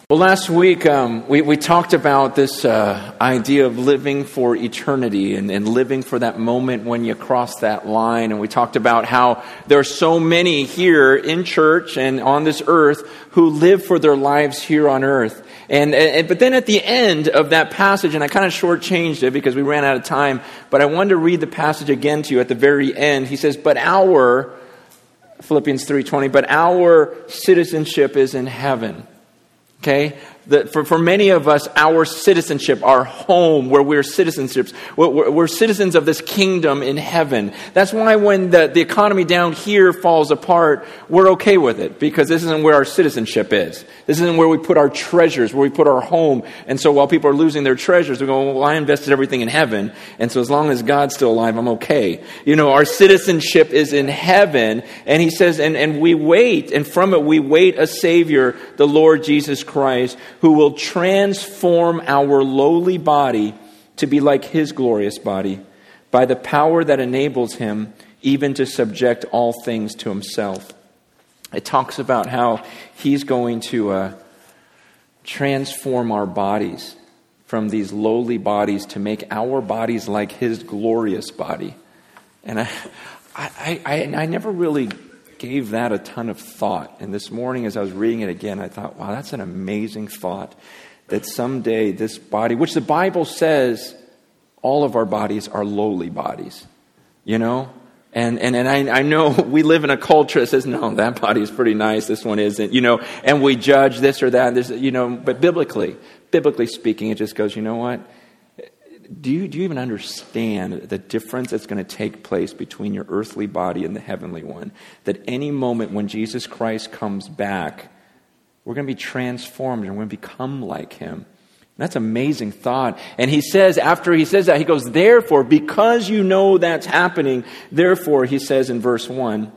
Well, last week we talked about this idea of living for eternity and living for that moment when you cross that line. And we talked about how there are so many here in church and on this earth who live for their lives here on earth. But then at the end of that passage, and I kind of shortchanged it because we ran out of time, but I wanted to read the passage again to you at the very end. He says, Philippians 3:20, but our citizenship is in heaven. Okay? For many of us, our citizenship, our home, where we're citizenships, we're citizens of this kingdom in heaven. That's why when the economy down here falls apart, we're okay with it, because this isn't where our citizenship is. This isn't where we put our treasures, where we put our home. And so while people are losing their treasures, they're going, well, I invested everything in heaven, and so as long as God's still alive, I'm okay. You know, our citizenship is in heaven, and he says, and we wait, and from it we wait a Savior, the Lord Jesus Christ, who will transform our lowly body to be like his glorious body by the power that enables him even to subject all things to himself. It talks about how he's going to transform our bodies from these lowly bodies to make our bodies like his glorious body. And I never really gave that a ton of thought. And this morning as I was reading it again, I thought, wow, that's an amazing thought. That someday this body, which the Bible says all of our bodies are lowly bodies, you know? And I know we live in a culture that says, no, that body is pretty nice, this one isn't, you know, and we judge this or that, this, you know, but biblically speaking, it just goes, you know what? Do you even understand the difference that's going to take place between your earthly body and the heavenly one? That any moment when Jesus Christ comes back, we're going to be transformed and we're going to become like him. And that's an amazing thought. And he says, after he says that, he goes, therefore, because you know that's happening, therefore, he says in verse 1,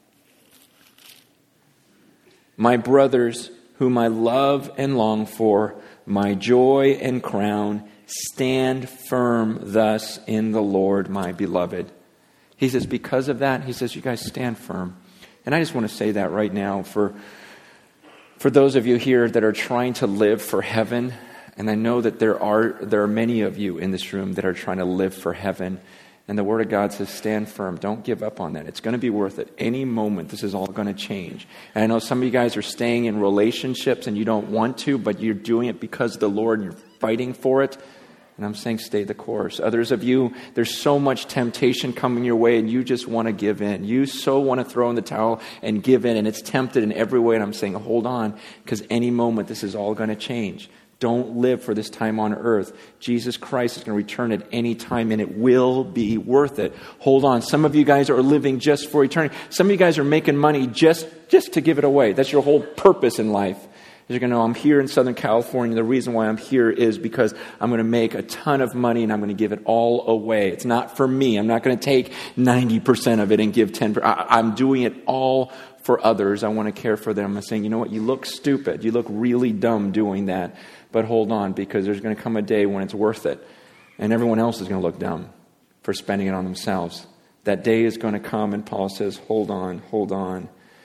my brothers, whom I love and long for, my joy and crown, stand firm thus in the Lord, my beloved. He says, because of that, he says, you guys stand firm. And I just want to say that right now for those of you here that are trying to live for heaven, and I know that there are many of you in this room that are trying to live for heaven, and the Word of God says, stand firm. Don't give up on that. It's going to be worth it. Any moment, this is all going to change. And I know some of you guys are staying in relationships and you don't want to, but you're doing it because of the Lord and you're fighting for it. And I'm saying stay the course. Others of you, there's so much temptation coming your way and you just want to give in. You so want to throw in the towel and give in, and it's tempted in every way. And I'm saying hold on, because any moment this is all going to change. Don't live for this time on earth. Jesus Christ is going to return at any time, and it will be worth it. Hold on. Some of you guys are living just for eternity. Some of you guys are making money just to give it away. That's your whole purpose in life. You're going to know, I'm here in Southern California. The reason why I'm here is because I'm going to make a ton of money and I'm going to give it all away. It's not for me. I'm not going to take 90% of it and give 10%. I'm doing it all for others. I want to care for them. I'm saying, you know what? You look stupid. You look really dumb doing that. But hold on, because there's going to come a day when it's worth it. And everyone else is going to look dumb for spending it on themselves. That day is going to come, and Paul says, hold on.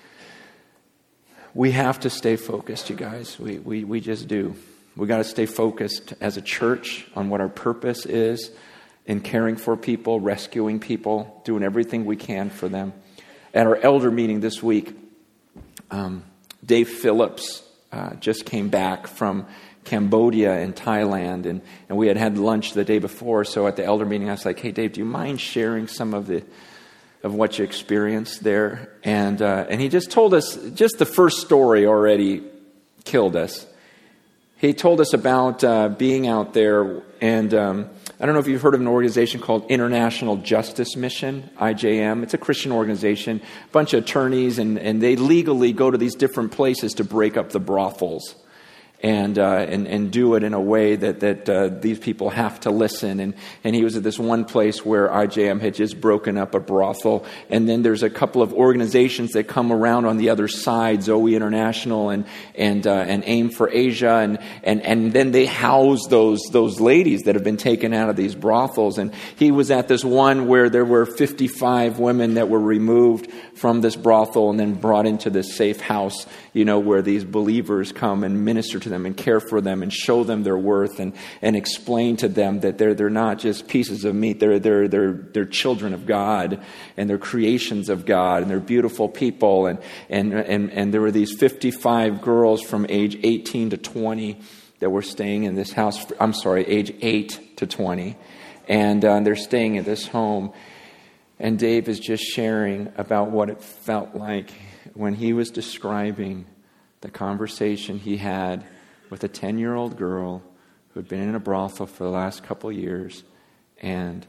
We have to stay focused, you guys. We just do. We got to stay focused as a church on what our purpose is in caring for people, rescuing people, doing everything we can for them. At our elder meeting this week, Dave Phillips just came back from Cambodia and Thailand, and we had lunch the day before. So at the elder meeting, I was like, hey, Dave, do you mind sharing some of what you experienced there? And he just told us, just the first story already killed us. He told us about being out there, and I don't know if you've heard of an organization called International Justice Mission, IJM. It's a Christian organization, a bunch of attorneys, and they legally go to these different places to break up the brothels. And do it in a way that these people have to listen. And he was at this one place where IJM had just broken up a brothel. And then there's a couple of organizations that come around on the other side, Zoe International and AIM for Asia. And then they house those ladies that have been taken out of these brothels. And he was at this one where there were 55 women that were removed from this brothel and then brought into this safe house, where these believers come and minister to to them and care for them and show them their worth and explain to them that they're not just pieces of meat. They're children of God, and they're creations of God, and they're beautiful people. And there were these 55 girls from age 18 to 20 that were staying in this house. I'm sorry, age 8 to 20. And they're staying at this home. And Dave is just sharing about what it felt like when he was describing the conversation he had with a 10-year-old girl who had been in a brothel for the last couple of years. And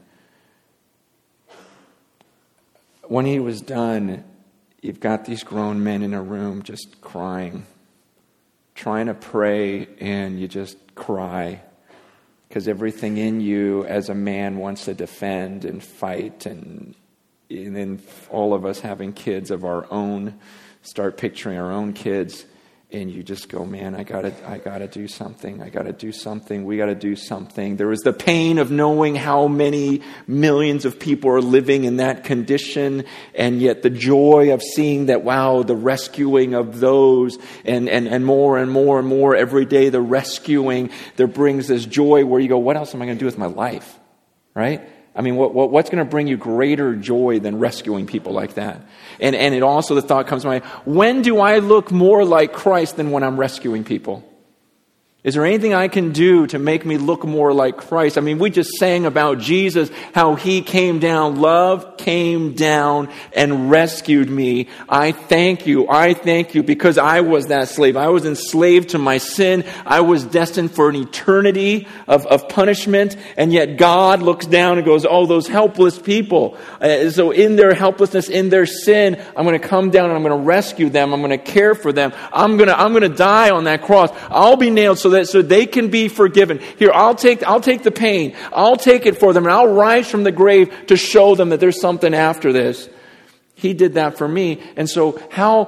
when he was done, you've got these grown men in a room just crying, trying to pray, and you just cry. Because everything in you as a man wants to defend and fight, and then all of us having kids of our own, start picturing our own kids, and you just go, man, I gotta do something. I gotta do something. We gotta do something. There was the pain of knowing how many millions of people are living in that condition, and yet the joy of seeing that, wow, the rescuing of those, and more and more and more every day, the rescuing, there brings this joy where you go, what else am I going to do with my life? Right? I mean, what's going to bring you greater joy than rescuing people like that? And it also, the thought comes to mind, when do I look more like Christ than when I'm rescuing people? Is there anything I can do to make me look more like Christ? I mean, we just sang about Jesus, how he came down. Love came down and rescued me. I thank you because I was that slave. I was enslaved to my sin. I was destined for an eternity of punishment. And yet God looks down and goes, oh, those helpless people. So in their helplessness, in their sin, I'm going to come down and I'm going to rescue them. I'm going to care for them. I'm going to die on that cross. I'll be nailed so they can be forgiven. Here, I'll take the pain. I'll take it for them, and I'll rise from the grave to show them that there's something after this. He did that for me. And so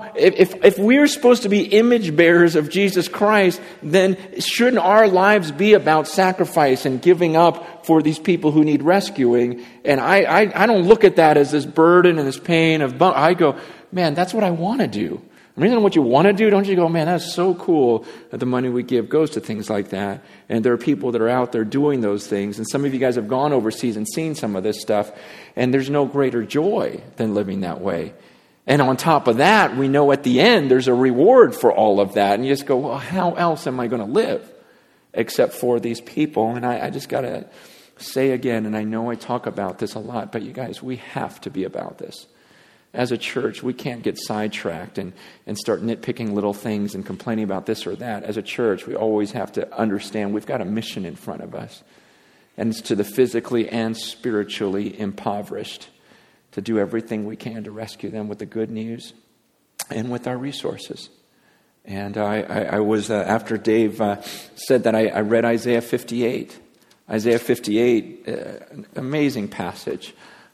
if we're supposed to be image bearers of Jesus Christ, then shouldn't our lives be about sacrifice and giving up for these people who need rescuing? And I don't look at that as this burden and this pain I go, man, that's what I want to do. I mean, what you want to do, don't you go, man, that's so cool that the money we give goes to things like that. And there are people that are out there doing those things. And some of you guys have gone overseas and seen some of this stuff. And there's no greater joy than living that way. And on top of that, we know at the end there's a reward for all of that. And you just go, well, how else am I going to live except for these people? And I just got to say again, and I know I talk about this a lot, but you guys, we have to be about this. As a church, we can't get sidetracked and start nitpicking little things and complaining about this or that. As a church, we always have to understand we've got a mission in front of us. And it's to the physically and spiritually impoverished, to do everything we can to rescue them with the good news and with our resources. And I was, after Dave said that, I read Isaiah 58. Isaiah 58, amazing passage.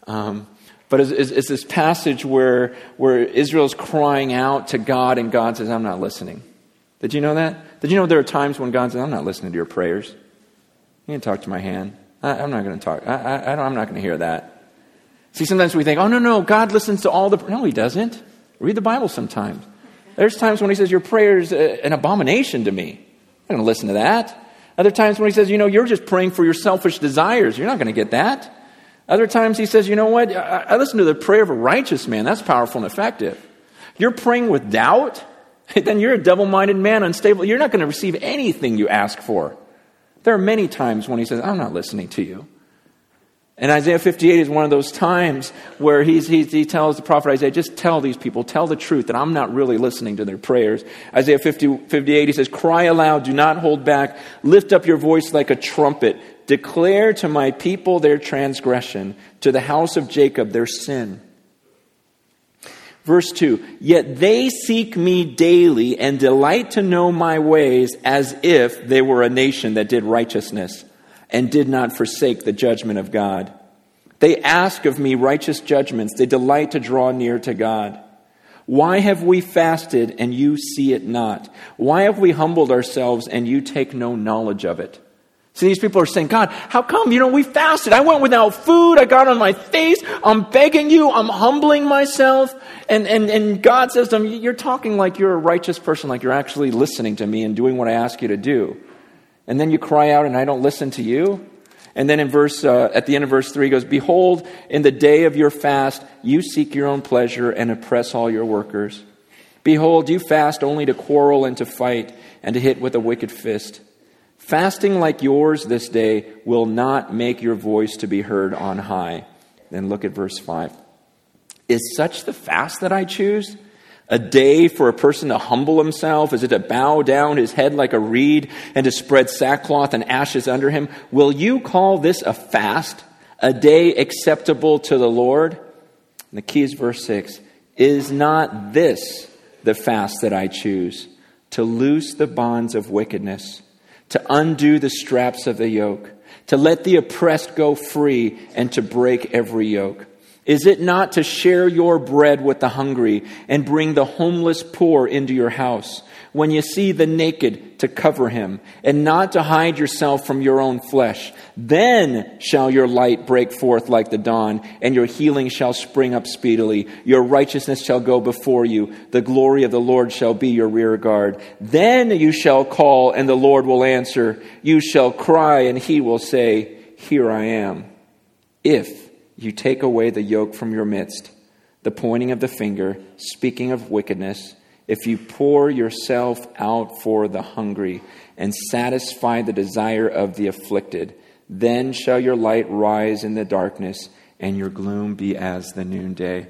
But it's this passage where Israel's crying out to God, and God says, I'm not listening. Did you know that? Did you know there are times when God says, I'm not listening to your prayers? You can talk to my hand. I'm not going to talk. I'm not going to hear that. See, sometimes we think, oh, no, God listens to all the... No, he doesn't. Read the Bible sometimes. There's times when he says, your prayer is an abomination to me. I'm not going to listen to that. Other times when he says, you're just praying for your selfish desires. You're not going to get that. Other times he says, you know what? I listen to the prayer of a righteous man. That's powerful and effective. You're praying with doubt, then you're a double-minded man, unstable. You're not going to receive anything you ask for. There are many times when he says, I'm not listening to you. And Isaiah 58 is one of those times where he tells the prophet Isaiah, just tell these people, tell the truth that I'm not really listening to their prayers. Isaiah 58, he says, cry aloud, do not hold back. Lift up your voice like a trumpet. Declare to my people their transgression, to the house of Jacob their sin. Verse 2, yet they seek me daily and delight to know my ways as if they were a nation that did righteousness and did not forsake the judgment of God. They ask of me righteous judgments. They delight to draw near to God. Why have we fasted and you see it not? Why have we humbled ourselves and you take no knowledge of it? See, these people are saying, God, how come? We fasted. I went without food. I got on my face. I'm begging you. I'm humbling myself. And God says to them, you're talking like you're a righteous person, like you're actually listening to me and doing what I ask you to do. And then you cry out and I don't listen to you. And then at the end of verse 3 goes, behold, in the day of your fast, you seek your own pleasure and oppress all your workers. Behold, you fast only to quarrel and to fight and to hit with a wicked fist. Fasting like yours this day will not make your voice to be heard on high. Then look at verse 5. Is such the fast that I choose? A day for a person to humble himself? Is it to bow down his head like a reed and to spread sackcloth and ashes under him? Will you call this a fast, a day acceptable to the Lord? And the key is verse 6. Is not this the fast that I choose? To loose the bonds of wickedness, to undo the straps of the yoke, to let the oppressed go free, and to break every yoke. Is it not to share your bread with the hungry and bring the homeless poor into your house? When you see the naked, to cover him, and not to hide yourself from your own flesh. Then shall your light break forth like the dawn, and your healing shall spring up speedily. Your righteousness shall go before you. The glory of the Lord shall be your rear guard. Then you shall call, and the Lord will answer. You shall cry, and he will say, here I am. If you take away the yoke from your midst, the pointing of the finger, speaking of wickedness, if you pour yourself out for the hungry and satisfy the desire of the afflicted, then shall your light rise in the darkness and your gloom be as the noonday.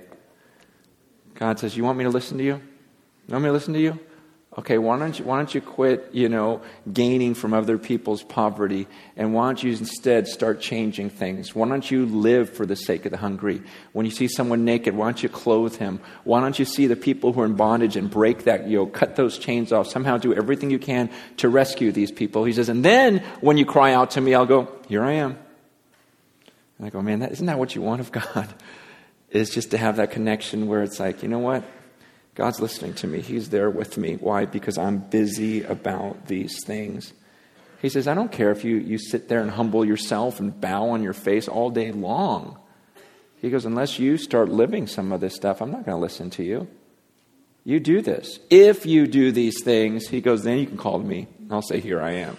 God says, you want me to listen to you? You want me to listen to you? Okay, why don't you quit, gaining from other people's poverty, and why don't you instead start changing things? Why don't you live for the sake of the hungry? When you see someone naked, why don't you clothe him? Why don't you see the people who are in bondage and break that yoke, cut those chains off, somehow do everything you can to rescue these people? He says, and then when you cry out to me, I'll go, here I am. And I go, man, isn't that what you want of God? It's just to have that connection where it's like, you know what? God's listening to me. He's there with me. Why? Because I'm busy about these things. He says, I don't care if you sit there and humble yourself and bow on your face all day long. He goes, unless you start living some of this stuff, I'm not going to listen to you. You do this. If you do these things, he goes, then you can call to me. I'll say, here I am.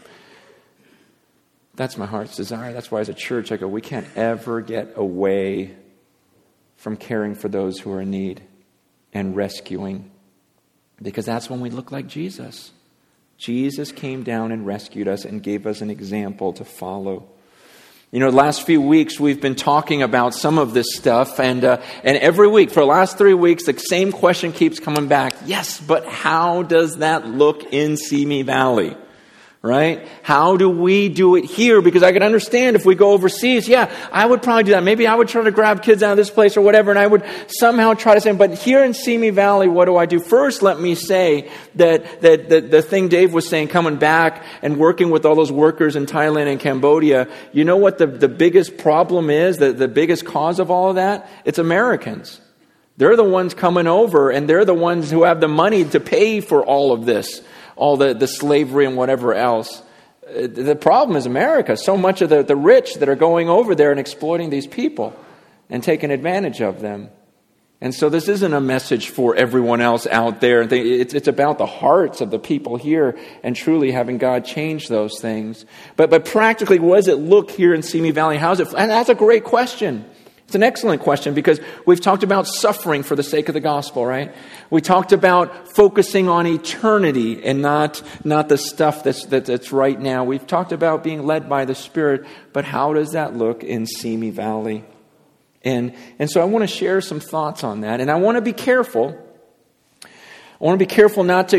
That's my heart's desire. That's why as a church, I go, we can't ever get away from caring for those who are in need and rescuing, because that's when we look like Jesus. Jesus came down and rescued us and gave us an example to follow. The last few weeks we've been talking about some of this stuff, and every week for the last 3 weeks the same question keeps coming back. Yes, but how does that look in Simi Valley? Right? How do we do it here? Because I can understand if we go overseas, I would probably do that. Maybe I would try to grab kids out of this place or whatever, and I would somehow try to say, but here in Simi Valley, what do I do? First, let me say that the thing Dave was saying, coming back and working with all those workers in Thailand and Cambodia, you know what the biggest problem is, the biggest cause of all of that? It's Americans. They're the ones coming over, and they're the ones who have the money to pay for all of this. All the slavery and whatever else. The problem is America. So much of the rich that are going over there and exploiting these people and taking advantage of them. And so this isn't a message for everyone else out there. It's about the hearts of the people here and truly having God change those things. But practically, what does it look here in Simi Valley? How's it? And that's a great question. It's an excellent question because we've talked about suffering for the sake of the gospel, right? We talked about focusing on eternity and not the stuff that's right now. We've talked about being led by the Spirit, but how does that look in Simi Valley? And so I want to share some thoughts on that, and I want to be careful. I want to be careful not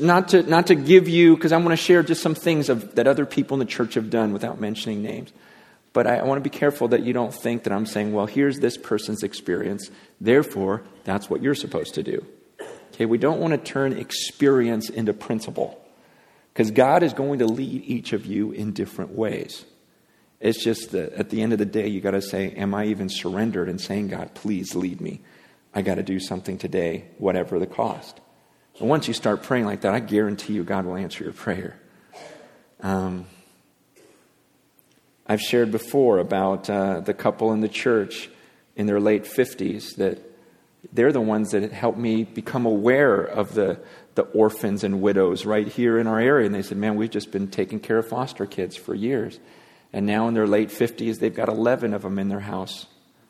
to give you, because I want to share just some things that other people in the church have done without mentioning names. But I want to be careful that you don't think that I'm saying, well, here's this person's experience, therefore, that's what you're supposed to do. Okay, we don't want to turn experience into principle, because God is going to lead each of you in different ways. It's just that at the end of the day, you got to say, am I even surrendered and saying, God, please lead me. I got to do something today, whatever the cost. And once you start praying like that, I guarantee you God will answer your prayer. I've shared before about the couple in the church in their late 50s that they're the ones that helped me become aware of the orphans and widows right here in our area. And they said, man, we've just been taking care of foster kids for years. And now in their late 50s, they've got 11 of them in their house.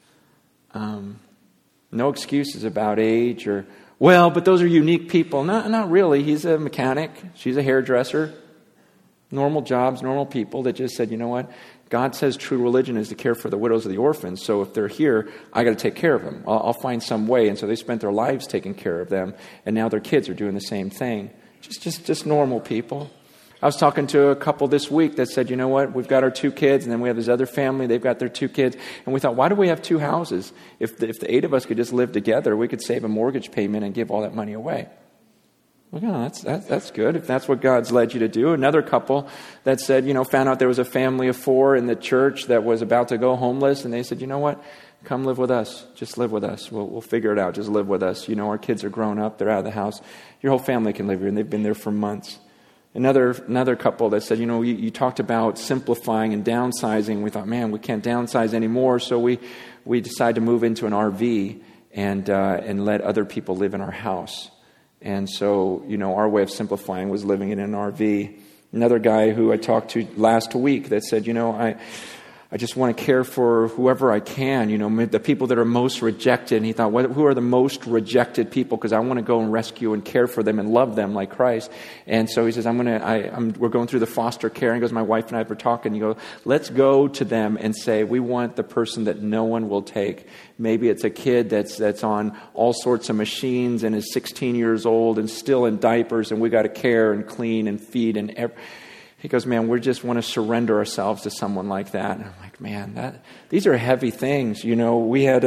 No excuses about age or, well, but those are unique people. Not really. He's a mechanic. She's a hairdresser. Normal jobs, normal people that just said, you know what? God says true religion is to care for the widows of the orphans. So if they're here, I got to take care of them. I'll find some way. And so they spent their lives taking care of them. And now their kids are doing the same thing. Just normal people. I was talking to a couple this week that said, you know what, we've got our 2 kids, and then we have this other family, they've got their 2 kids. And we thought, why do we have 2 houses? If the 8 of us could just live together, we could save a mortgage payment and give all that money away. Well, yeah, that's good, if that's what God's led you to do. Another couple that said, found out there was a family of 4 in the church that was about to go homeless, and they said, you know what, come live with us. Just live with us. We'll figure it out. Just live with us. Our kids are grown up. They're out of the house. Your whole family can live here, and they've been there for months. Another couple that said, you talked about simplifying and downsizing. We thought, man, we can't downsize anymore. So we decided to move into an RV and let other people live in our house. And so, our way of simplifying was living in an RV. Another guy who I talked to last week that said, I just want to care for whoever I can, the people that are most rejected. And he thought, who are the most rejected people? Because I want to go and rescue and care for them and love them like Christ. And so he says, we're going through the foster care. And he goes, my wife and I were talking. You go, let's go to them and say, we want the person that no one will take. Maybe it's a kid that's on all sorts of machines and is 16 years old and still in diapers, and we got to care and clean and feed and He goes, man, we just want to surrender ourselves to someone like that. And I'm like, man, these are heavy things. We had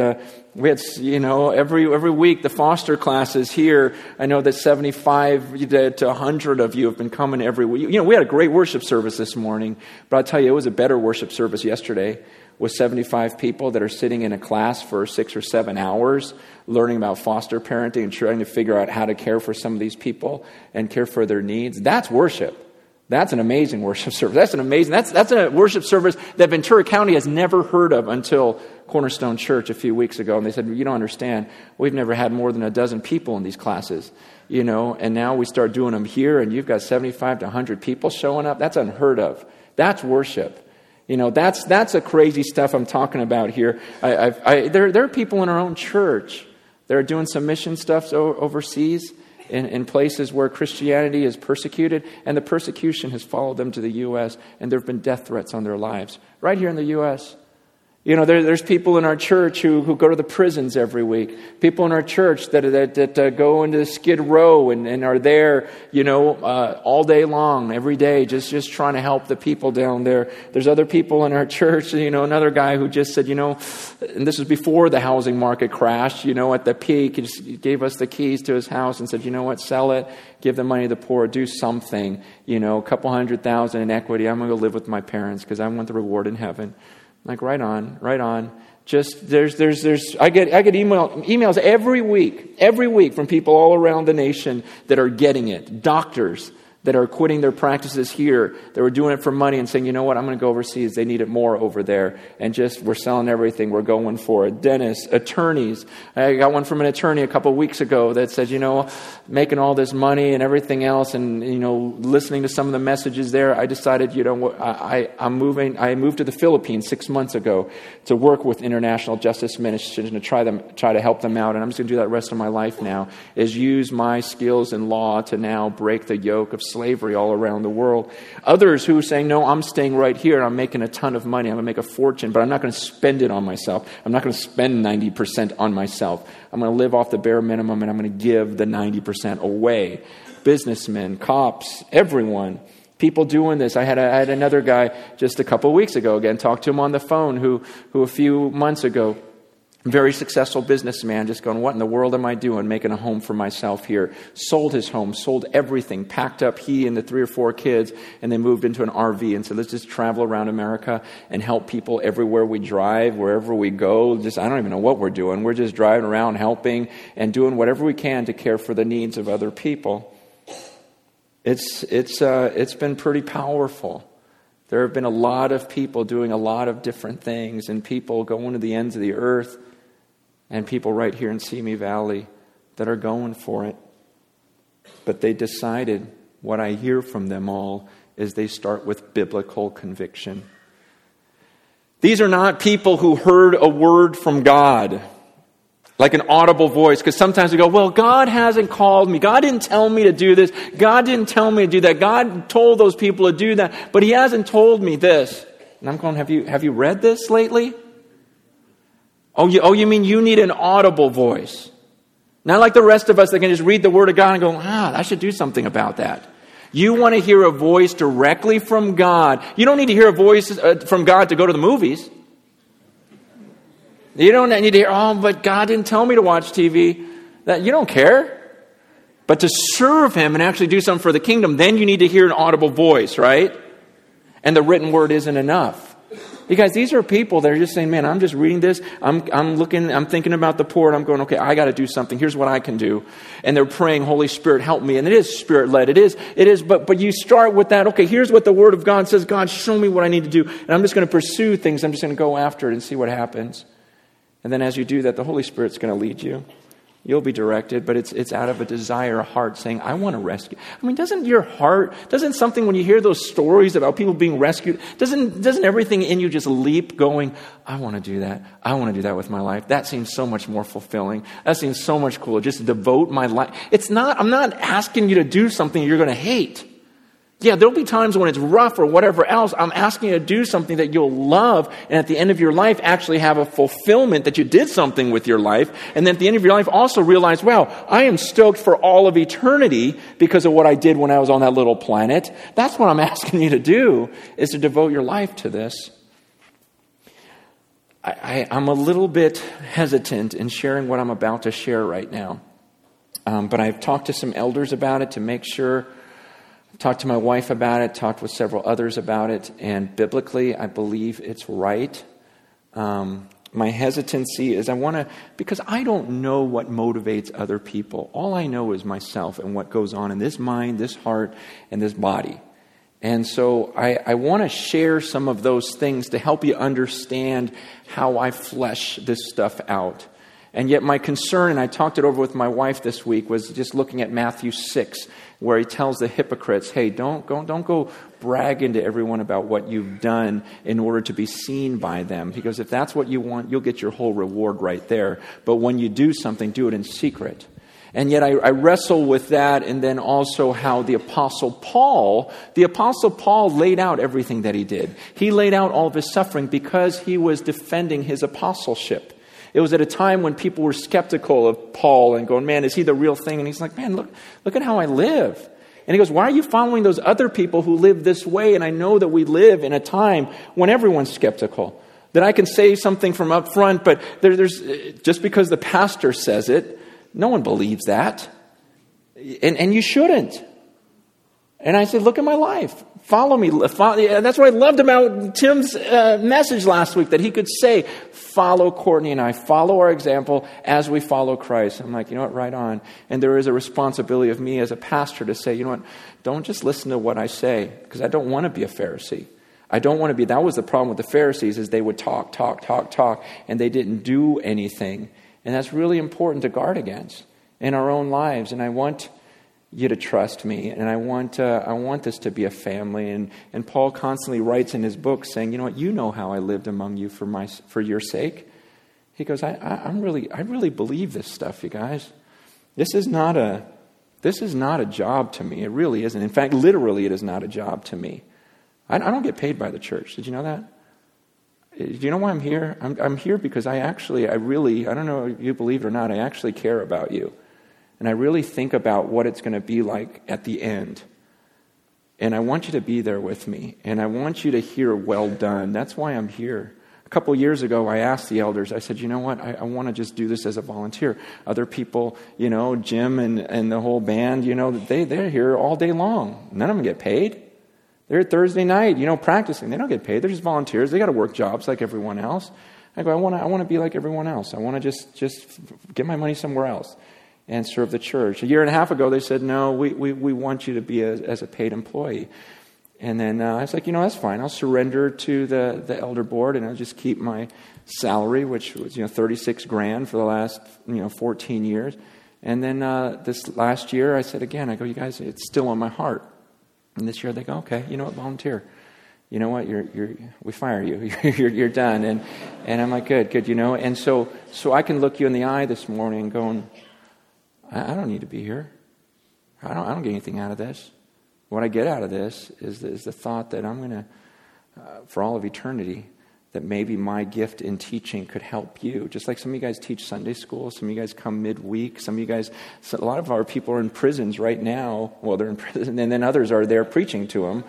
every week the foster classes here. I know that 75 to 100 of you have been coming every week. We had a great worship service this morning, but I'll tell you, it was a better worship service yesterday with 75 people that are sitting in a class for 6 or 7 hours learning about foster parenting and trying to figure out how to care for some of these people and care for their needs. That's worship. That's an amazing worship service. That's a worship service that Ventura County has never heard of until Cornerstone Church a few weeks ago. And they said, you don't understand. We've never had more than a dozen people in these classes, and now we start doing them here and you've got 75 to 100 people showing up. That's unheard of. That's worship. That's the crazy stuff I'm talking about here. There are people in our own church that are doing some mission stuff overseas in places where Christianity is persecuted, and the persecution has followed them to the U.S., and there have been death threats on their lives. Right here in the U.S., there's people in our church who go to the prisons every week. People in our church that go into Skid Row and are there, all day long, every day, just trying to help the people down there. There's other people in our church, another guy who just said, and this was before the housing market crashed, at the peak, he just gave us the keys to his house and said, sell it, give the money to the poor, do something, a couple $100,000 in equity. I'm going to go live with my parents because I want the reward in heaven. Like, right on. Just, I get emails every week from people all around the nation that are getting it. Doctors that are quitting their practices here, that were doing it for money and saying, you know what, I'm going to go overseas. They need it more over there. And we're selling everything. We're going for it. Dentists, attorneys. I got one from an attorney a couple of weeks ago that said, making all this money and everything else and, listening to some of the messages there, I decided, I moved to the Philippines 6 months ago to work with International Justice Ministries and to try to help them out. And I'm just going to do that the rest of my life now, is use my skills in law to now break the yoke of slavery all around the world. Others who are saying, no, I'm staying right here and I'm making a ton of money. I'm going to make a fortune, but I'm not going to spend it on myself. I'm not going to spend 90% on myself. I'm going to live off the bare minimum and I'm going to give the 90% away. Businessmen, cops, everyone. People doing this. I had another guy just a couple of weeks ago, again, talked to him on the phone who a few months ago, very successful businessman, just going, what in the world am I doing, making a home for myself here? Sold his home, sold everything, packed up he and the 3 or 4 kids, and they moved into an RV and said, let's just travel around America and help people everywhere we drive, wherever we go. I don't even know what we're doing. We're just driving around helping and doing whatever we can to care for the needs of other people. It's been pretty powerful. There have been a lot of people doing a lot of different things, and people going to the ends of the earth, and people right here in Simi Valley that are going for it. But they decided, what I hear from them all is they start with biblical conviction. These are not people who heard a word from God, like an audible voice, because sometimes we go, well, God hasn't called me. God didn't tell me to do this. God didn't tell me to do that. God told those people to do that, but He hasn't told me this. And I'm going, have you read this lately? Oh, you mean you need an audible voice? Not like the rest of us that can just read the Word of God and go, I should do something about that. You want to hear a voice directly from God. You don't need to hear a voice from God to go to the movies. You don't need to hear, but God didn't tell me to watch TV. That you don't care. But to serve Him and actually do something for the kingdom, then you need to hear an audible voice, right? And the written word isn't enough. You guys, these are people that are just saying, man, I'm just reading this. I'm thinking about the poor, and I'm going, okay, I got to do something. Here's what I can do. And they're praying, Holy Spirit, help me. And it is Spirit-led. It is. But you start with that. Okay, here's what the Word of God says. God, show me what I need to do. And I'm just going to pursue things. I'm just going to go after it and see what happens. And then as you do that, the Holy Spirit's going to lead you. You'll be directed, but it's out of a desire, a heart saying, I want to rescue. I mean, doesn't something when you hear those stories about people being rescued, doesn't everything in you just leap going, I want to do that. I want to do that with my life. That seems so much more fulfilling. That seems so much cooler. Just to devote my life. I'm not asking you to do something you're going to hate. Yeah, there'll be times when it's rough or whatever else. I'm asking you to do something that you'll love, and at the end of your life actually have a fulfillment that you did something with your life, and then at the end of your life also realize, wow, I am stoked for all of eternity because of what I did when I was on that little planet. That's what I'm asking you to do, is to devote your life to this. I'm a little hesitant in sharing what I'm about to share right now, but I've talked to some elders about it to make sure. Talked to my wife about it, talked with several others about it, and biblically, I believe it's right. My hesitancy is because I don't know what motivates other people. All I know is myself and what goes on in this mind, this heart, and this body. And so I want to share some of those things to help you understand how I flesh this stuff out. And yet my concern, and I talked it over with my wife this week, was just looking at Matthew 6, where He tells the hypocrites, hey, don't go bragging to everyone about what you've done in order to be seen by them. Because if that's what you want, you'll get your whole reward right there. But when you do something, do it in secret. And yet I wrestle with that, and then also how the Apostle Paul laid out everything that he did. He laid out all of his suffering because he was defending his apostleship. It was at a time when people were skeptical of Paul and going, man, is he the real thing? And he's like, man, look at how I live. And he goes, why are you following those other people who live this way? And I know that we live in a time when everyone's skeptical. That I can say something from up front, but there's just because the pastor says it, no one believes that. And you shouldn't. And I said, look at my life. Follow me. That's what I loved about Tim's message last week, that he could say, follow Courtney and I, follow our example as we follow Christ. I'm like, you know what, right on. And there is a responsibility of me as a pastor to say, you know what, don't just listen to what I say, because I don't want to be a Pharisee. I don't want to be, that was the problem with the Pharisees, is they would talk, and they didn't do anything. And that's really important to guard against in our own lives. And I want you to trust me, and I want this to be a family. And Paul constantly writes in his book saying, you know what, you know how I lived among you for your sake. He goes, I really believe this stuff, you guys. This is not a job to me. It really isn't. In fact, literally, it is not a job to me. I don't get paid by the church. Did you know that? Do you know why I'm here? I'm here because I don't know if you believe it or not, I actually care about you. And I really think about what it's going to be like at the end. And I want you to be there with me. And I want you to hear, well done. That's why I'm here. A couple years ago, I asked the elders, I said, you know what, I want to just do this as a volunteer. Other people, Jim and the whole band, they're here all day long. None of them get paid. They're at Thursday night, practicing. They don't get paid. They're just volunteers. They got to work jobs like everyone else. I go, I want to be like everyone else. I want to just get my money somewhere else and serve the church. A year and a half ago, they said, no, we want you to be as a paid employee. And then I was like, that's fine. I'll surrender to the elder board, and I'll just keep my salary, which was, $36,000 for the last, 14 years. And then this last year, I said again, you guys, it's still on my heart. And this year they go, okay, volunteer. You know what? We fire you. You're done. And I'm like, good. And so I can look you in the eye this morning, going, I don't need to be here. I don't get anything out of this. What I get out of this is the thought that I'm going to, for all of eternity, that maybe my gift in teaching could help you. Just like some of you guys teach Sunday school, some of you guys come midweek, some of you guys, a lot of our people are in prisons right now. Well, they're in prison, and then others are there preaching to them.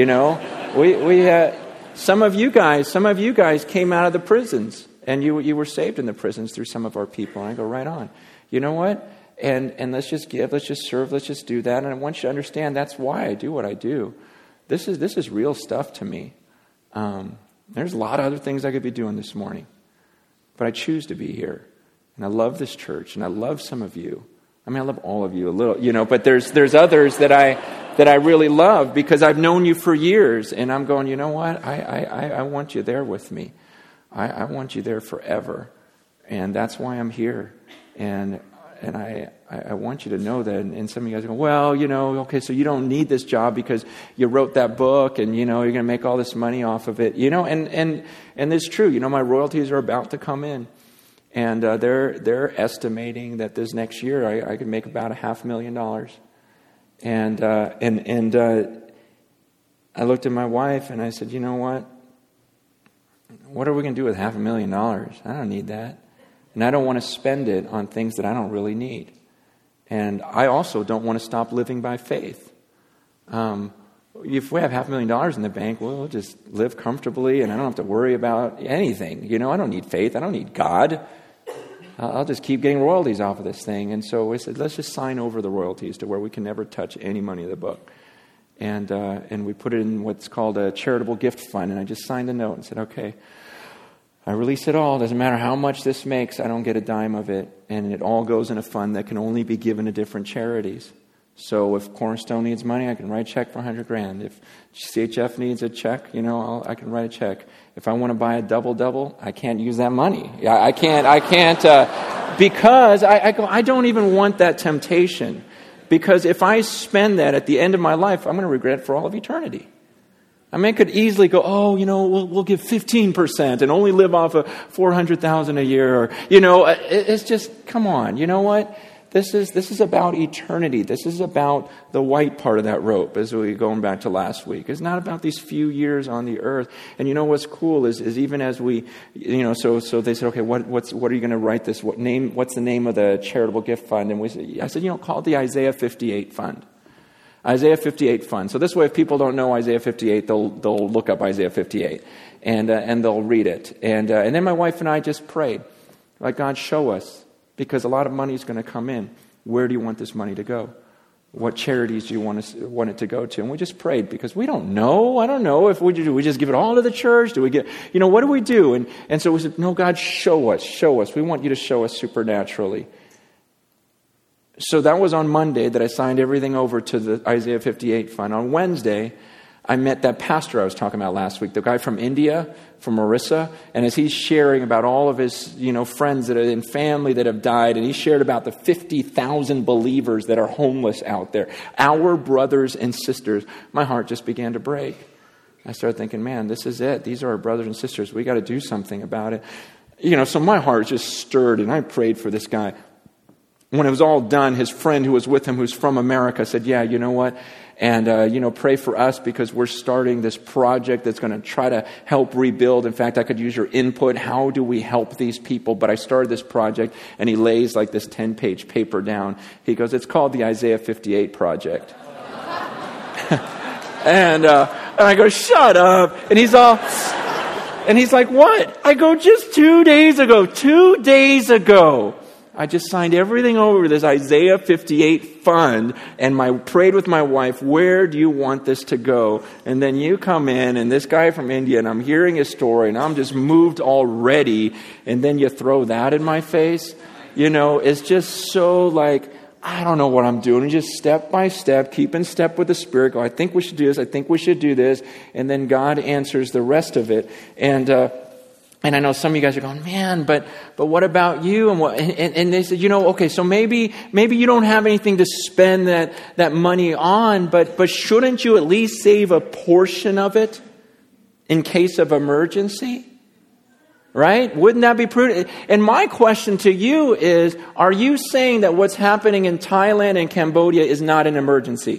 Some of you guys came out of the prisons, and you were saved in the prisons through some of our people. And I go, right on. You know what? And let's just give, let's just serve, let's just do that. And I want you to understand that's why I do what I do. This is real stuff to me. There's a lot of other things I could be doing this morning, but I choose to be here. And I love this church, and I love some of you. I mean, I love all of you a little, but there's others that I really love because I've known you for years, and I'm going, you know what? I want you there with me. I want you there forever, and that's why I'm here. And I want you to know that. And some of you guys go, well, okay, so you don't need this job because you wrote that book and, you're going to make all this money off of it. And it's true. My royalties are about to come in. And they're estimating that this next year I could make about $500,000. And I looked at my wife and I said, you know what? What are we going to do with $500,000? I don't need that. And I don't want to spend it on things that I don't really need. And I also don't want to stop living by faith. If we have $500,000 in the bank, we'll just live comfortably and I don't have to worry about anything. I don't need faith. I don't need God. I'll just keep getting royalties off of this thing. And so we said, let's just sign over the royalties to where we can never touch any money of the book. And we put it in what's called a charitable gift fund. And I just signed a note and said, okay, I release it all. Doesn't matter how much this makes. I don't get a dime of it. And it all goes in a fund that can only be given to different charities. So if Cornerstone needs money, I can write a check for $100,000. If CHF needs a check, I can write a check. If I want to buy a double, I can't use that money. I can't, because I don't even want that temptation. Because if I spend that at the end of my life, I'm going to regret it for all of eternity. I mean, I could easily go, we'll give 15% and only live off of $400,000 a year. Or, it's just, come on. You know what? This is about eternity. This is about the white part of that rope, as we going back to last week. It's not about these few years on the earth. And what's cool is even as we, so they said, okay, what are you going to write this? What's the name of the charitable gift fund? And I said, call it the Isaiah 58 Fund. Isaiah 58 Fund. So this way, if people don't know Isaiah 58, they'll look up Isaiah 58 and they'll read it. And then my wife and I just prayed, like, God, show us, because a lot of money is going to come in. Where do you want this money to go? What charities do you want it to go to? And we just prayed because we don't know. I don't know if we just give it all to the church. Do we get, what do we do? And so we said, no, God, show us. We want you to show us supernaturally. So that was on Monday that I signed everything over to the Isaiah 58 Fund. On Wednesday, I met that pastor I was talking about last week, the guy from India, from Orissa. And as he's sharing about all of his, friends that are in family that have died, and he shared about the 50,000 believers that are homeless out there, our brothers and sisters, my heart just began to break. I started thinking, man, this is it. These are our brothers and sisters. We got to do something about it. So my heart just stirred, and I prayed for this guy. When it was all done, his friend who was with him, who's from America, said, yeah, you know what? And, pray for us because we're starting this project that's going to try to help rebuild. In fact, I could use your input. How do we help these people? But I started this project, and he lays like this 10-page paper down. He goes, it's called the Isaiah 58 Project. And I go, shut up. And he's like, what? I go, just 2 days ago. I just signed everything over to this Isaiah 58 Fund and prayed with my wife, where do you want this to go? And then you come in and this guy from India, and I'm hearing his story and I'm just moved already. And then you throw that in my face. It's just so like, I don't know what I'm doing. Just step by step, keep in step with the Spirit. Go, I think we should do this. I think we should do this. And then God answers the rest of it. And I know some of you guys are going, man, but what about you? And they said, okay, so maybe you don't have anything to spend that money on, but shouldn't you at least save a portion of it in case of emergency? Right? Wouldn't that be prudent? And my question to you is, are you saying that what's happening in Thailand and Cambodia is not an emergency?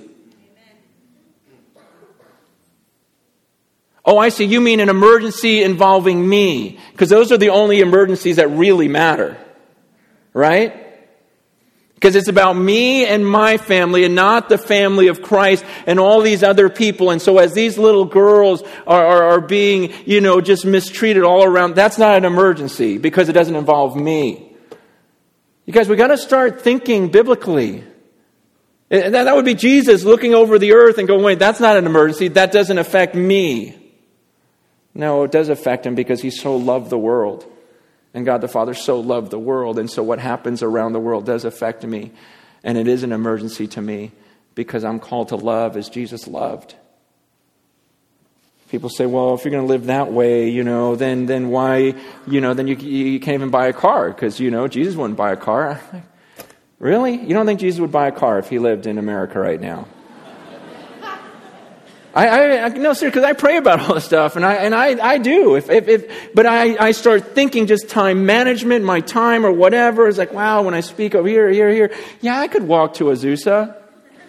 Oh, I see. You mean an emergency involving me. Because those are the only emergencies that really matter. Right? Because it's about me and my family and not the family of Christ and all these other people. And so as these little girls are being, just mistreated all around, that's not an emergency because it doesn't involve me. You guys, we got to start thinking biblically. And that would be Jesus looking over the earth and going, wait, that's not an emergency. That doesn't affect me. No, it does affect him because he so loved the world. And God the Father so loved the world. And so what happens around the world does affect me. And it is an emergency to me because I'm called to love as Jesus loved. People say, well, if you're going to live that way, then why, then you can't even buy a car because, Jesus wouldn't buy a car. Really? You don't think Jesus would buy a car if he lived in America right now? I no, sir, because I pray about all this stuff, and I do. But I start thinking just time management, my time or whatever. It's like, wow, when I speak over here, yeah, I could walk to Azusa.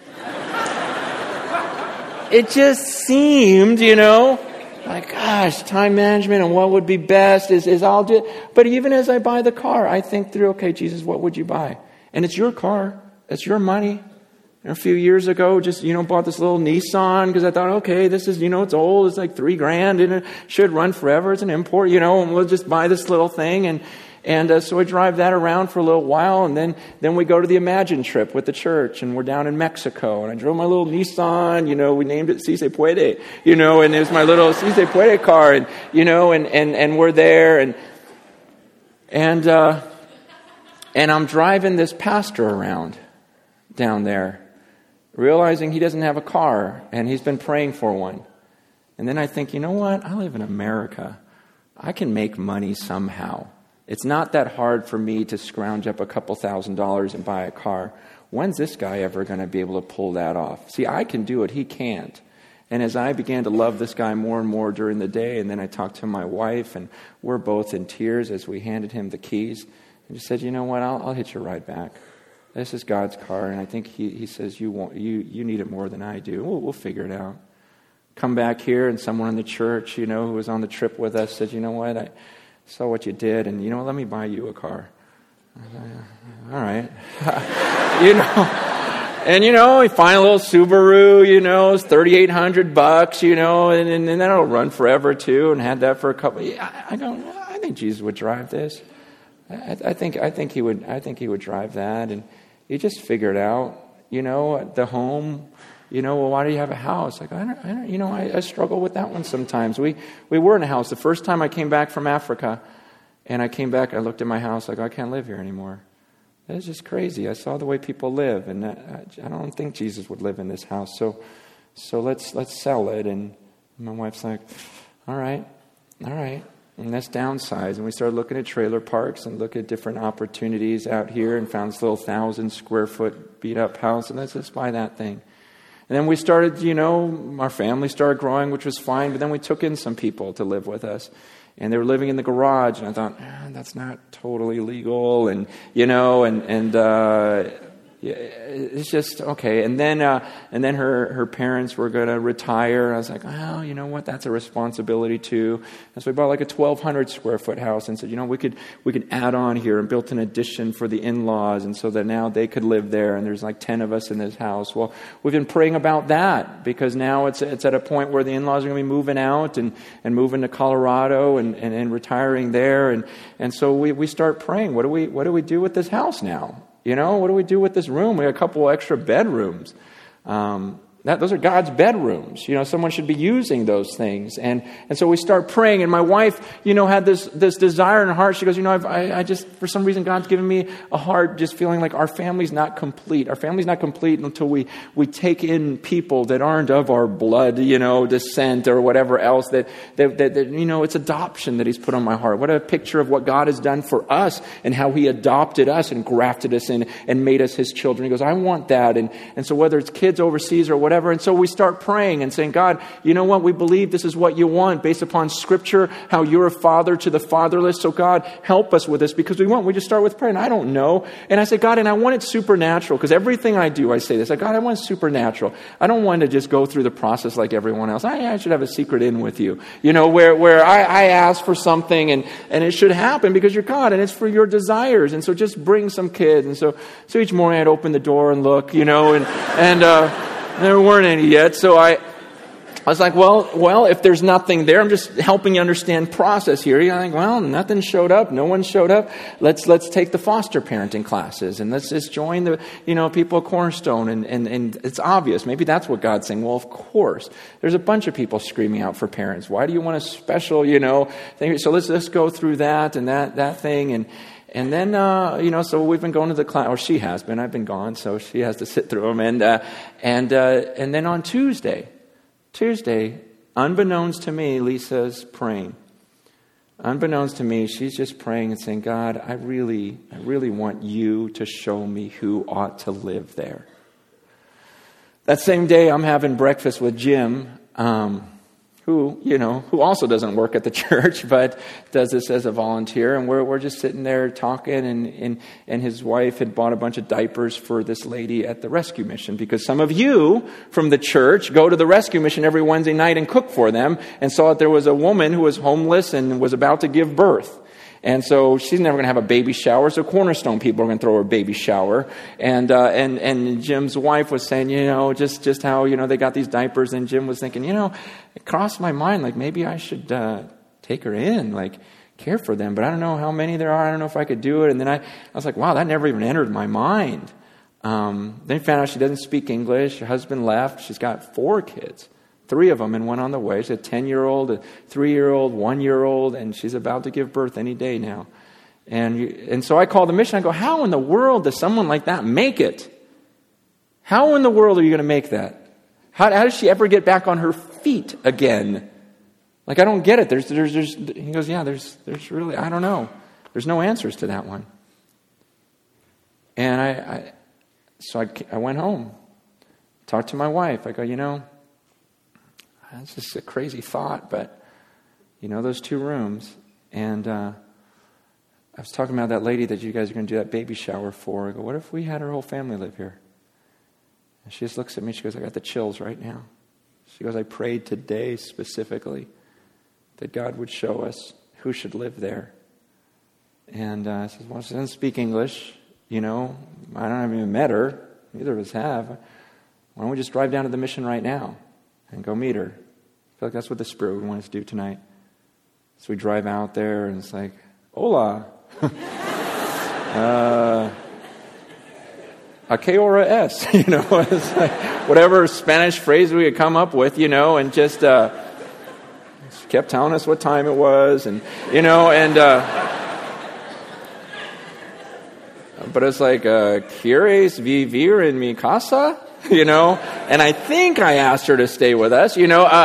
It just seemed, like, gosh, time management and what would be best is I'll do it. But even as I buy the car, I think through, okay, Jesus, what would you buy? And it's your car. It's your money. A few years ago, just, bought this little Nissan because I thought, okay, this is, it's old. It's like $3,000 and it should run forever. It's an import, and we'll just buy this little thing. And so I drive that around for a little while. And then we go to the Imagine trip with the church and we're down in Mexico. And I drove my little Nissan, we named it Si Se Puede, and it was my little Si Se Puede car. And, and we're there and I'm driving this pastor around down there, realizing he doesn't have a car, and he's been praying for one. And then I think, you know what? I live in America. I can make money somehow. It's not that hard for me to scrounge up a couple $1,000s and buy a car. When's this guy ever going to be able to pull that off? See, I can do it. He can't. And as I began to love this guy more and more during the day, and then I talked to my wife, and we're both in tears as we handed him the keys, and just said, you know what? I'll hitch a ride back. This is God's car, and I think he says you need it more than I do. We'll figure it out. Come back here, and someone in the church, who was on the trip with us, said, you know what, I saw what you did, and let me buy you a car. All right, and we find a little Subaru, it's $3,800, and then it'll run forever too, and had that for a couple. I think Jesus would drive this. I think he would drive that, and you just figure it out. The home. Well, why do you have a house? Like, I struggle with that one sometimes. We were in a house. The first time I came back from Africa, and I came back, I looked at my house, like, I can't live here anymore. It's just crazy. I saw the way people live, and I don't think Jesus would live in this house. So let's sell it. And my wife's like, all right. And let's downsize. And we started looking at trailer parks and look at different opportunities out here and found this little 1,000 square foot beat up house. And let's just buy that thing. And then we started, our family started growing, which was fine. But then we took in some people to live with us. And they were living in the garage. And I thought, that's not totally legal. And, it's just okay. And then her parents were going to retire. I was like, oh, you know what? That's a responsibility too. And so we bought like a 1,200 square foot house and said, we could add on here, and built an addition for the in-laws, and so that now they could live there. And there's like 10 of us in this house. Well, we've been praying about that because now it's at a point where the in-laws are going to be moving out and moving to Colorado and retiring there. And so we start praying. What do we do with this house now? What do we do with this room? We have a couple extra bedrooms. those are God's bedrooms. Someone should be using those things. And so we start praying. And my wife, had this desire in her heart. She goes, I just, for some reason, God's given me a heart just feeling like our family's not complete. Our family's not complete until we take in people that aren't of our blood, descent or whatever else that it's adoption that he's put on my heart. What a picture of what God has done for us and how he adopted us and grafted us in and made us his children. He goes, I want that. And so whether it's kids overseas or whatever, and so we start praying and saying, God, you know what? We believe this is what you want based upon Scripture, how you're a father to the fatherless. So God, help us with this because we just start with prayer. And I don't know. And I say, God, and I want it supernatural because everything I do, I say this. God, I want it supernatural. I don't want to just go through the process like everyone else. I should have a secret in with you, where I ask for something and it should happen because you're God and it's for your desires. And so just bring some kids. And so each morning I'd open the door and look, and there weren't any yet, so I was like, well, if there's nothing there, I'm just helping you understand process here. You're like, well, nothing showed up, no one showed up. Let's take the foster parenting classes and let's just join the people at Cornerstone and it's obvious. Maybe that's what God's saying. Well, of course, there's a bunch of people screaming out for parents. Why do you want a special thing? So let's go through that and that thing and then, so we've been going to the class, or she has been. I've been gone, so she has to sit through them. And then on Tuesday, unbeknownst to me, Lisa's praying. Unbeknownst to me, she's just praying and saying, God, I really want you to show me who ought to live there. That same day, I'm having breakfast with Jim, who also doesn't work at the church, but does this as a volunteer. And we're just sitting there talking, and his wife had bought a bunch of diapers for this lady at the rescue mission, because some of you from the church go to the rescue mission every Wednesday night and cook for them, and saw that there was a woman who was homeless and was about to give birth. And so she's never going to have a baby shower, so Cornerstone people are going to throw her a baby shower. And Jim's wife was saying, just how, they got these diapers. And Jim was thinking, it crossed my mind, like maybe I should take her in, like care for them. But I don't know how many there are. I don't know if I could do it. And then I was like, wow, that never even entered my mind. Then I found out she doesn't speak English. Her husband left. She's got 4 kids. 3 of them and one on the way. She's a 10-year-old, a 3-year-old, 1-year-old, and she's about to give birth any day now. And so I call the mission. I go, how in the world does someone like that make it? How in the world are you going to make that? How does she ever get back on her feet again? Like, I don't get it. He goes, yeah, there's really, I don't know. There's no answers to that one. And so I went home, talked to my wife. I go, that's just a crazy thought, but, those 2 rooms. And I was talking about that lady that you guys are going to do that baby shower for. I go, what if we had her whole family live here? And she just looks at me. She goes, I got the chills right now. She goes, I prayed today specifically that God would show us who should live there. And I said, well, she doesn't speak English. I haven't even met her. Neither of us have. Why don't we just drive down to the mission right now and go meet her? I feel like that's what the Spirit would want us to do tonight. So we drive out there, and it's like, hola. A qué hora es? It's like whatever Spanish phrase we could come up with, and just she kept telling us what time it was, and, but it's like, ¿Quieres vivir en mi casa? And I think I asked her to stay with us,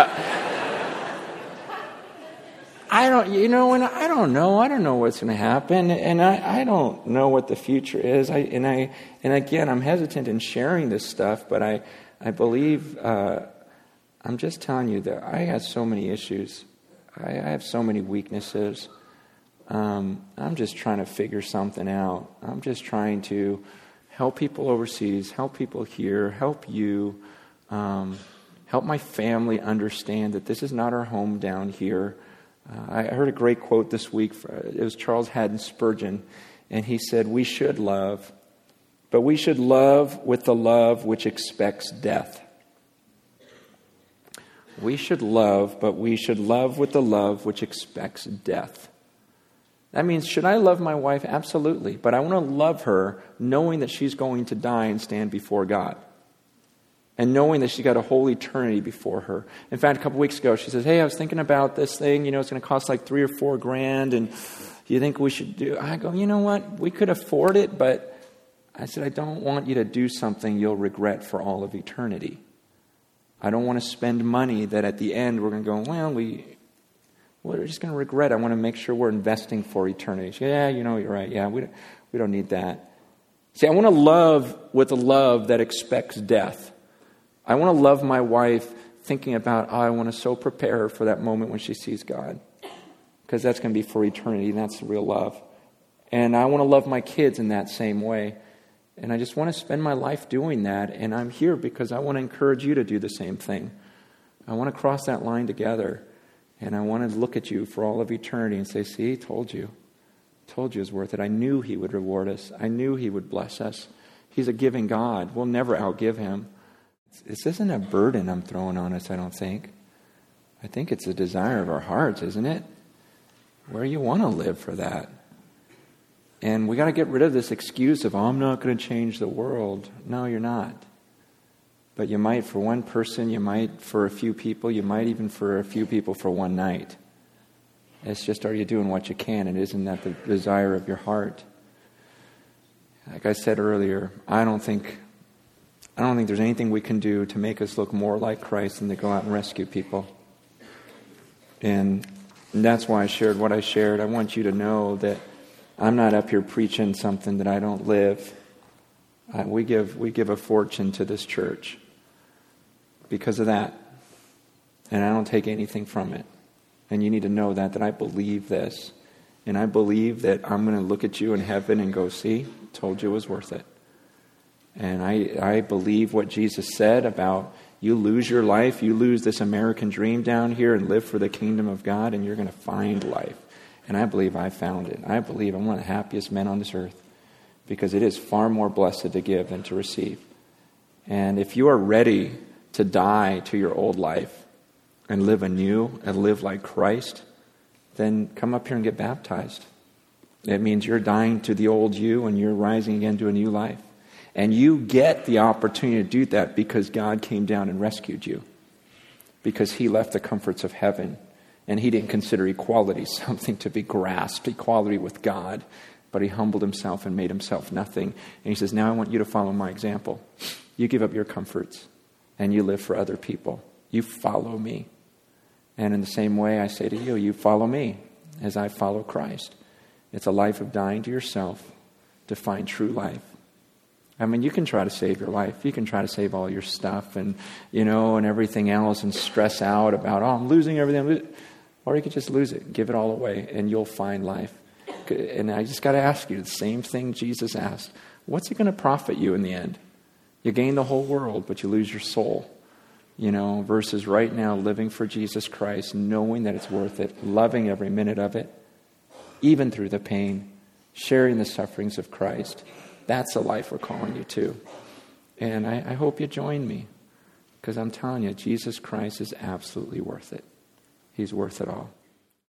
I don't know. I don't know what's going to happen, and I don't know what the future is. And again, I'm hesitant in sharing this stuff, but I believe I'm just telling you that I have so many issues. I have so many weaknesses. I'm just trying to figure something out. I'm just trying to help people overseas, help people here, help you, help my family understand that this is not our home down here. I heard a great quote this week. It was Charles Haddon Spurgeon, and he said, we should love, but we should love with the love which expects death. We should love, but we should love with the love which expects death. That means, should I love my wife? Absolutely. But I want to love her knowing that she's going to die and stand before God. and knowing that she's got a whole eternity before her. In fact, a couple weeks ago, she says, hey, I was thinking about this thing, it's going to cost like $3,000 or $4,000, and do you think we should do? I go, you know what? We could afford it, but I said, I don't want you to do something you'll regret for all of eternity. I don't want to spend money that at the end we're going to go, well, we're just going to regret. I want to make sure we're investing for eternity. She goes, yeah, you're right. Yeah, we don't need that. See, I want to love with a love that expects death. I want to love my wife thinking about, I want to so prepare her for that moment when she sees God. Because that's going to be for eternity, and that's the real love. And I want to love my kids in that same way. And I just want to spend my life doing that. And I'm here because I want to encourage you to do the same thing. I want to cross that line together. And I want to look at you for all of eternity and say, see, told you. Told you it's worth it. I knew He would reward us. I knew He would bless us. He's a giving God. We'll never outgive Him. This isn't a burden I'm throwing on us, I don't think. I think it's a desire of our hearts, isn't it? Where you want to live for that. And we got to get rid of this excuse of, I'm not going to change the world. No, you're not. But you might for one person, you might for a few people, you might even for a few people for one night. It's just, are you doing what you can? And isn't that the desire of your heart? Like I said earlier, I don't think there's anything we can do to make us look more like Christ than to go out and rescue people. And that's why I shared what I shared. I want you to know that I'm not up here preaching something that I don't live. We give a fortune to this church because of that. And I don't take anything from it. And you need to know that I believe this. And I believe that I'm going to look at you in heaven and go, see, told you it was worth it. And I believe what Jesus said about you lose your life, you lose this American dream down here and live for the kingdom of God, and you're going to find life. And I believe I found it. I believe I'm one of the happiest men on this earth because it is far more blessed to give than to receive. And if you are ready to die to your old life and live anew and live like Christ, then come up here and get baptized. It means you're dying to the old you and you're rising again to a new life. And you get the opportunity to do that because God came down and rescued you. Because He left the comforts of heaven. And He didn't consider equality something to be grasped, equality with God. But He humbled Himself and made Himself nothing. And He says, now I want you to follow my example. You give up your comforts and you live for other people. You follow me. And in the same way I say to you, you follow me as I follow Christ. It's a life of dying to yourself to find true life. I mean, you can try to save your life. You can try to save all your stuff and, and everything else and stress out about, I'm losing everything. Or you could just lose it, give it all away, and you'll find life. And I just got to ask you the same thing Jesus asked. What's it going to profit you in the end? You gain the whole world, but you lose your soul. Versus right now living for Jesus Christ, knowing that it's worth it, loving every minute of it, even through the pain, sharing the sufferings of Christ. That's the life we're calling you to. And I hope you join me. Because I'm telling you, Jesus Christ is absolutely worth it. He's worth it all.